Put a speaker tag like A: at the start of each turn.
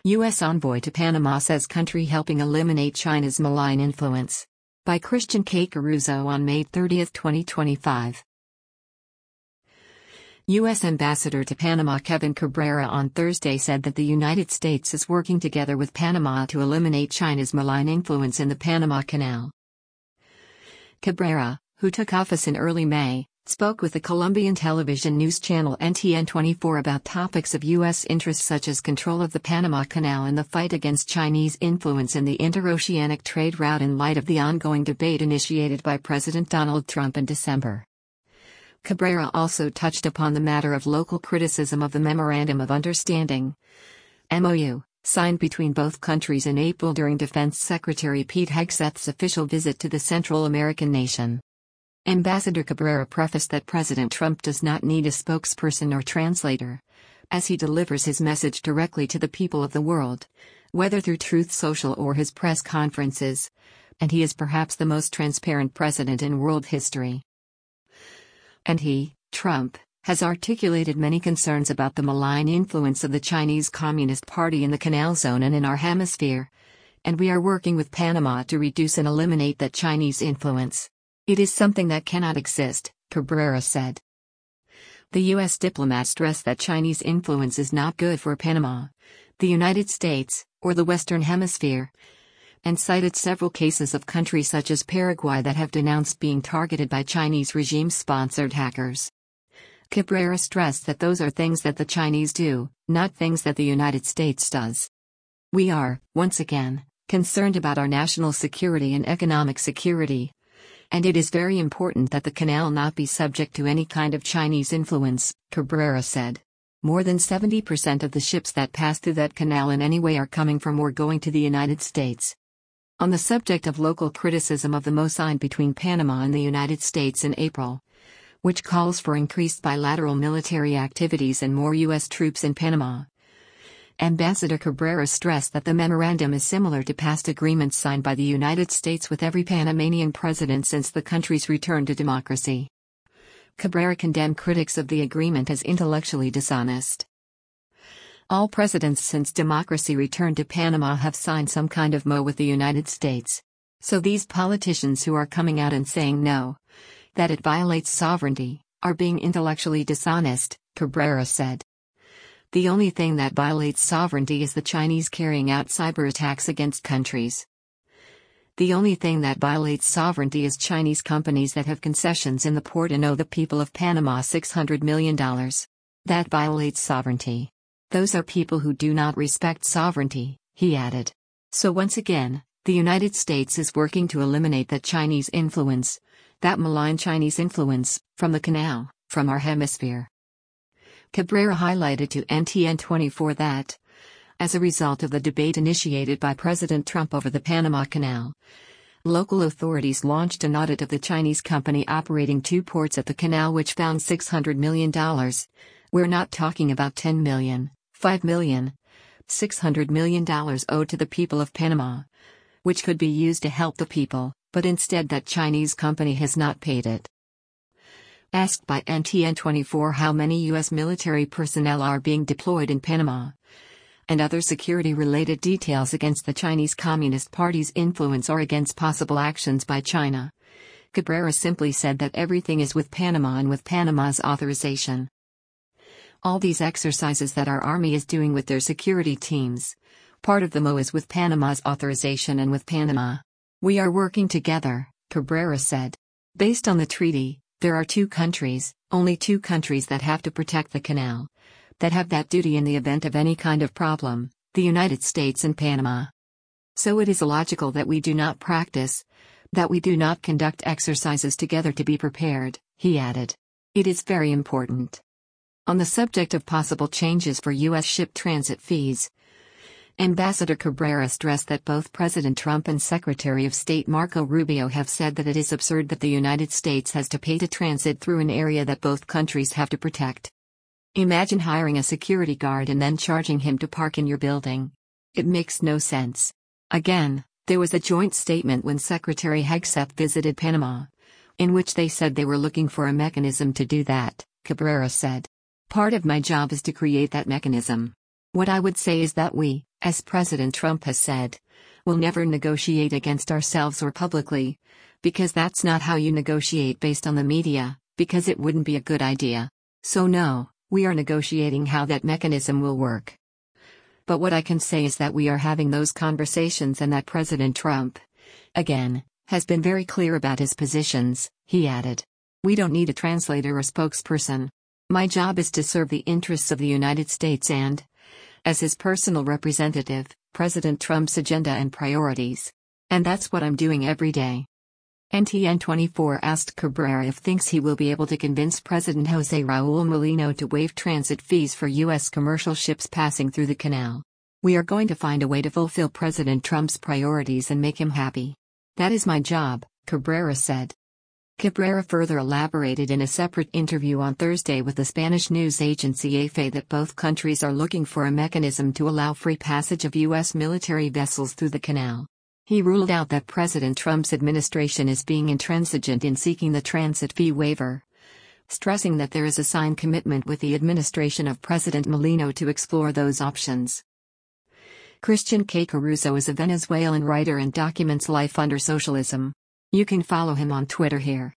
A: U.S. envoy to Panama says country helping eliminate China's malign influence. By Christian K. Caruso on May 30, 2025. U.S. Ambassador to Panama Kevin Cabrera on Thursday said that the United States is working together with Panama to eliminate China's malign influence in the Panama Canal. Cabrera, who took office in early May, spoke with the Colombian television news channel NTN24 about topics of U.S. interest such as control of the Panama Canal and the fight against Chinese influence in the interoceanic trade route in light of the ongoing debate initiated by President Donald Trump in December. Cabrera also touched upon the matter of local criticism of the Memorandum of Understanding (MOU) signed between both countries in April during Defense Secretary Pete Hegseth's official visit to the Central American nation. Ambassador Cabrera prefaced that President Trump does not need a spokesperson or translator, as he delivers his message directly to the people of the world, whether through Truth Social or his press conferences, and he is perhaps the most transparent president in world history. And he, Trump, has articulated many concerns about the malign influence of the Chinese Communist Party in the Canal Zone and in our hemisphere, and we are working with Panama to reduce and eliminate that Chinese influence. It is something that cannot exist, Cabrera said. The U.S. diplomat stressed that Chinese influence is not good for Panama, the United States, or the Western Hemisphere, and cited several cases of countries such as Paraguay that have denounced being targeted by Chinese regime-sponsored hackers. Cabrera stressed that those are things that the Chinese do, not things that the United States does. We are, once again, concerned about our national security and economic security, and it is very important that the canal not be subject to any kind of Chinese influence, Cabrera said. More than 70% of the ships that pass through that canal in any way are coming from or going to the United States. On the subject of local criticism of the MOU signed between Panama and the United States in April, which calls for increased bilateral military activities and more U.S. troops in Panama, Ambassador Cabrera stressed that the memorandum is similar to past agreements signed by the United States with every Panamanian president since the country's return to democracy. Cabrera condemned critics of the agreement as intellectually dishonest. All presidents since democracy returned to Panama have signed some kind of MOU with the United States. So these politicians who are coming out and saying no, that it violates sovereignty, are being intellectually dishonest, Cabrera said. The only thing that violates sovereignty is the Chinese carrying out cyber attacks against countries. The only thing that violates sovereignty is Chinese companies that have concessions in the port and owe the people of Panama $600 million. That violates sovereignty. Those are people who do not respect sovereignty, he added. So once again, the United States is working to eliminate that Chinese influence, that malign Chinese influence, from the canal, from our hemisphere. Cabrera highlighted to NTN24 that, as a result of the debate initiated by President Trump over the Panama Canal, local authorities launched an audit of the Chinese company operating 2 ports at the canal which found $600 million. We're not talking about 10 million, 5 million, $600 million owed to the people of Panama, which could be used to help the people, but instead that Chinese company has not paid it. Asked by NTN24 how many U.S. military personnel are being deployed in Panama, and other security-related details against the Chinese Communist Party's influence or against possible actions by China, Cabrera simply said that everything is with Panama and with Panama's authorization. All these exercises that our army is doing with their security teams, part of the MOU is with Panama's authorization and with Panama. We are working together, Cabrera said. Based on the treaty, there are 2 countries, only 2 countries that have to protect the canal, that have that duty in the event of any kind of problem, the United States and Panama. So it is illogical that we do not practice, that we do not conduct exercises together to be prepared, he added. It is very important. On the subject of possible changes for U.S. ship transit fees, Ambassador Cabrera stressed that both President Trump and Secretary of State Marco Rubio have said that it is absurd that the United States has to pay to transit through an area that both countries have to protect. Imagine hiring a security guard and then charging him to park in your building. It makes no sense. Again, there was a joint statement when Secretary Hegseth visited Panama, in which they said they were looking for a mechanism to do that, Cabrera said. Part of my job is to create that mechanism. What I would say is that we, As President Trump has said, we'll never negotiate against ourselves or publicly, because that's not how you negotiate based on the media, because it wouldn't be a good idea. So no, we are negotiating how that mechanism will work. But what I can say is that we are having those conversations and that President Trump, again, has been very clear about his positions, he added. We don't need a translator or spokesperson. My job is to serve the interests of the United States and, as his personal representative, President Trump's agenda and priorities. And that's what I'm doing every day. NTN24 asked Cabrera if thinks he will be able to convince President José Raúl Mulino to waive transit fees for U.S. commercial ships passing through the canal. We are going to find a way to fulfill President Trump's priorities and make him happy. That is my job, Cabrera said. Cabrera further elaborated in a separate interview on Thursday with the Spanish news agency EFE that both countries are looking for a mechanism to allow free passage of U.S. military vessels through the canal. He ruled out that President Trump's administration is being intransigent in seeking the transit fee waiver, stressing that there is a signed commitment with the administration of President Mulino to explore those options. Christian K. Caruso is a Venezuelan writer and documents life under socialism. You can follow him on Twitter here.